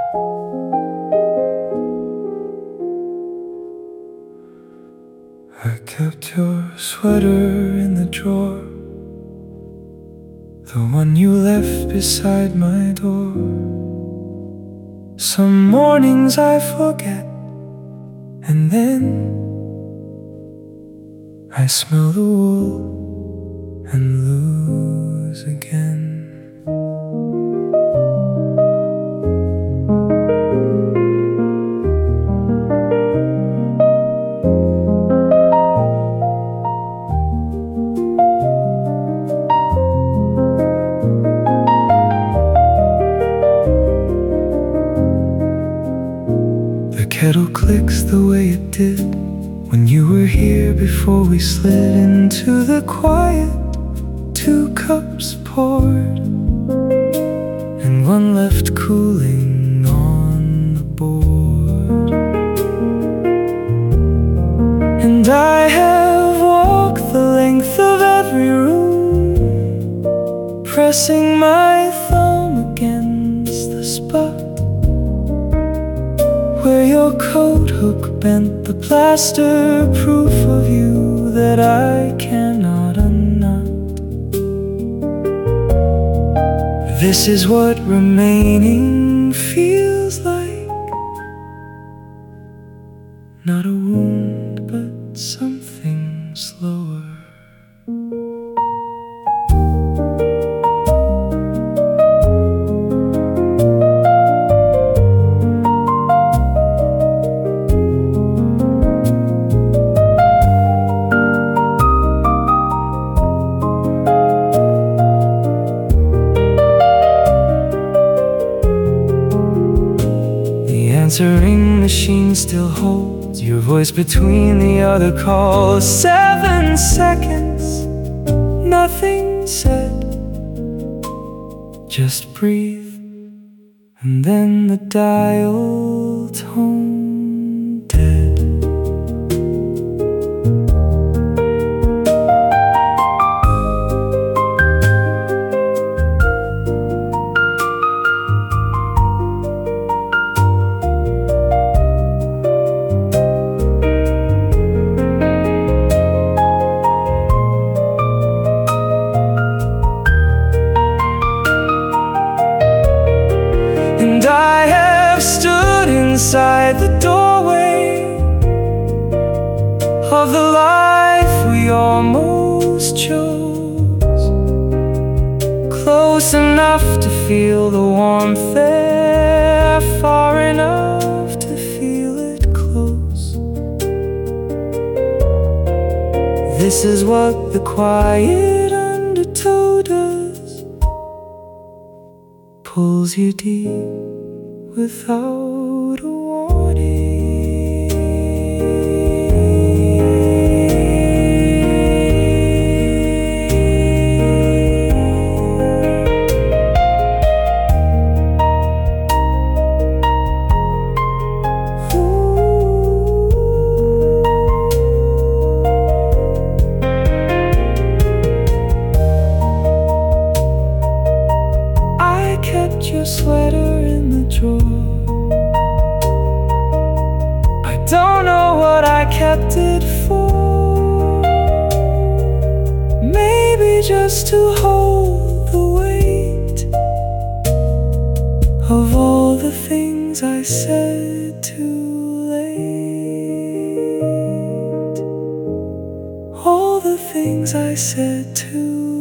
I kept your sweater in the drawer, the one you left beside my door. Some mornings I forget, and then I smell the wool and lose again. The kettle clicks the way it did when you were here before we slid into the quiet. 2 cups poured and one left cooling on the board. And I have walked the length of every room, pressing my thumb against the spot where your coat hook bent the plaster, proof of you that I cannot unknot. This is what remaining feels like. Not a wound, but something slower. Answering machine still holds your voice between the other calls. 7 seconds, nothing said, just breathe, and then the dial tone dead. And I have stood inside the doorway of the life we almost chose, close enough to feel the warmth there, far enough to feel it close. This is what the quiet undertow does, pulls you deep without a warning. I kept your sweater in the drawer. I don't know what I kept it for. Maybe just to hold the weight of all the things I said too late. All the things I said too late.